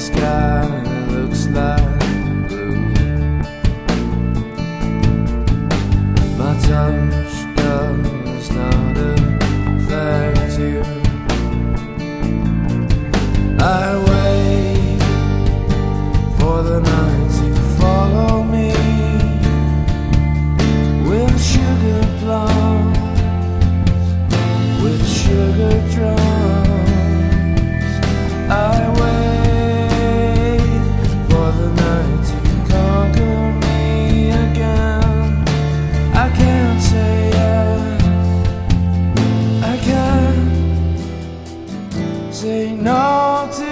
sky looks like blue. My touch does not affect you. I wait for the night to follow me with sugar plums, with sugar drums. I wait for the night to conquer me again. I can't say yes, I can't say no to